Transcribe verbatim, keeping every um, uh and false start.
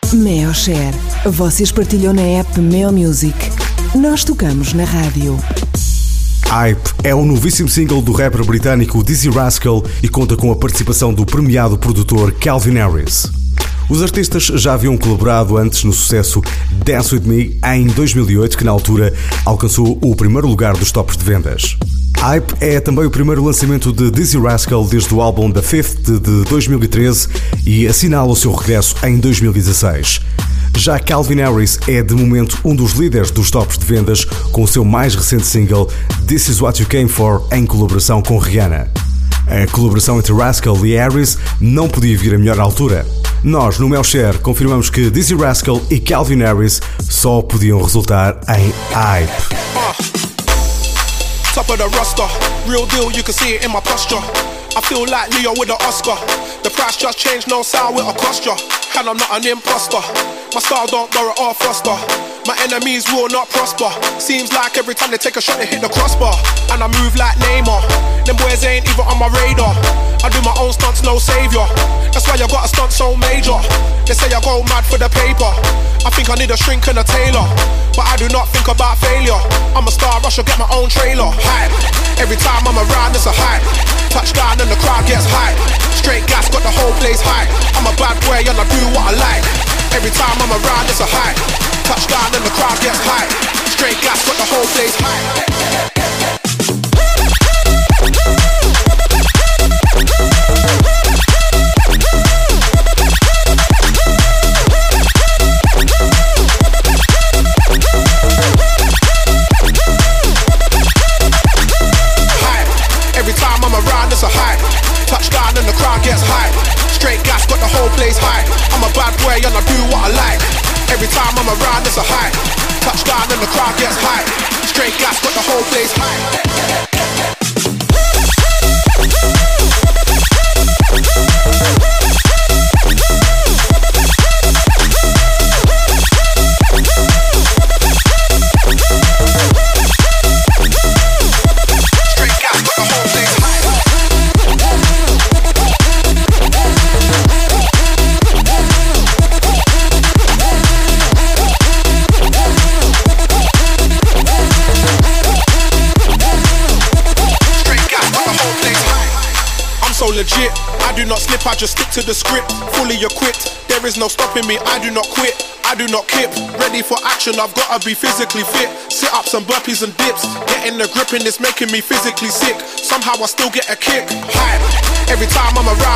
Meo Share. Vocês partilham na app Meo Music. Nós tocamos na rádio. Hype é o novíssimo single do rapper britânico Dizzee Rascal e conta com a participação do premiado produtor Calvin Harris. Os artistas já haviam colaborado antes no sucesso Dance With Me em dois mil e oito, que na altura alcançou o primeiro lugar dos tops de vendas. Hype é também o primeiro lançamento de Dizzee Rascal desde o álbum The Fifth de dois mil e treze e assinala o seu regresso em dois mil e dezasseis. Já Calvin Harris é de momento um dos líderes dos tops de vendas com o seu mais recente single This Is What You Came For em colaboração com Rihanna. A colaboração entre Rascal e Harris não podia vir a melhor altura. Nós, no Mel Share, confirmamos que Dizzee Rascal e Calvin Harris só podiam resultar em Hype. Top of the roster, real deal, you can see it in my posture. I feel like Leo with an Oscar. The price just changed, no sound with a cost ya. And I'm not an imposter. My style don't borrow or foster. My enemies will not prosper. Seems like every time they take a shot they hit the crossbar. And I move like Neymar. Them boys ain't even on my radar. I do my own stunts, no savior. That's why I got a stunt so major. They say I go mad for the paper. I think I need a shrink and a tailor, but I do not think about failure. I'm a star, I should get my own trailer. Hype, every time I'm around it's a hype. Touchdown and the crowd gets hype. Straight gas, got the whole place hype. I'm a bad boy and I do what I like. Every time I'm around it's a hype. Touchdown and the crowd gets hype. Straight gas, got the whole place hype. It's a hype. Touchdown and the crowd gets hype. Straight gas, got the whole place hype. I'm a bad boy and I do what I like. Every time I'm around it's a hype. Touchdown and the crowd gets hype. Straight gas, got the whole place hype. So legit, I do not slip, I just stick to the script. Fully equipped, there is no stopping me, I do not quit, I do not kip. Ready for action, I've gotta be physically fit. Sit ups and burpees and dips, getting the grip and it's making me physically sick. Somehow I still get a kick. Hype, every time I'm around